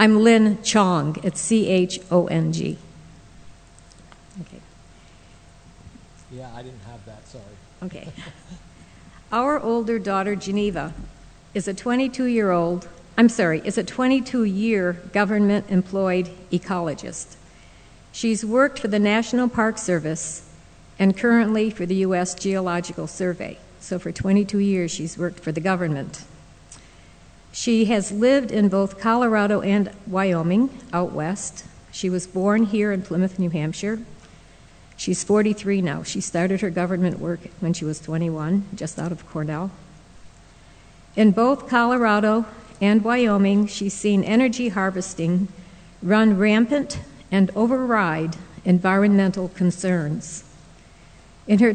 I'm Lynn Chong. It's C-H-O-N-G. Okay. Yeah, I didn't have that, sorry. Okay. Our older daughter, Geneva, is a 22-year government-employed ecologist. She's worked for the National Park Service and currently for the U.S. Geological Survey. So for 22 years, she's worked for the government. She has lived in both Colorado and Wyoming, out west. She was born here in Plymouth, New Hampshire. She's 43 now. She started her government work when she was 21, just out of Cornell. In both Colorado and Wyoming, she's seen energy harvesting run rampant and override environmental concerns. In her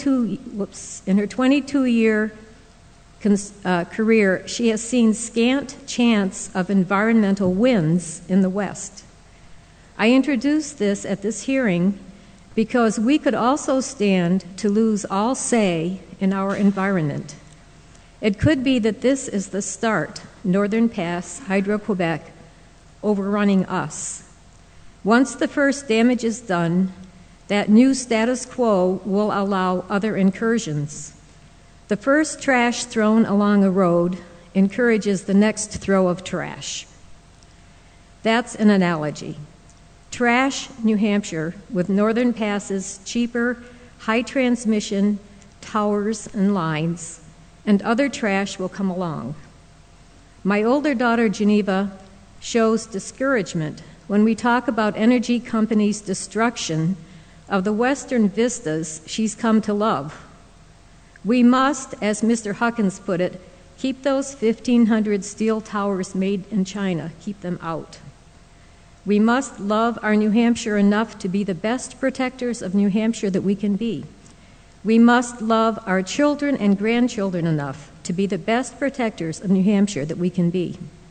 22-year career, she has seen scant chance of environmental wins in the West. I introduced this at this hearing because we could also stand to lose all say in our environment. It could be that this is the start, Northern Pass, Hydro-Quebec, overrunning us. Once the first damage is done, that new status quo will allow other incursions. The first trash thrown along a road encourages the next throw of trash. That's an analogy. Trash New Hampshire with Northern Pass's cheaper, high transmission towers and lines, and other trash will come along. My older daughter, Geneva, shows discouragement when we talk about energy companies' destruction of the western vistas she's come to love. We must, as Mr. Huckins put it, keep those 1,500 steel towers made in China, keep them out. We must love our New Hampshire enough to be the best protectors of New Hampshire that we can be. We must love our children and grandchildren enough to be the best protectors of New Hampshire that we can be.